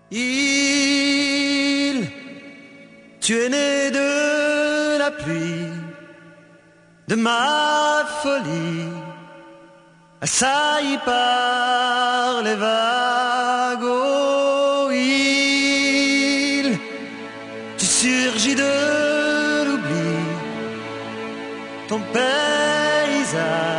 Il, tu es né de la pluie, de ma folie, assailli par les vagues. Oh, il, tu surgis de l'oubli, ton paysage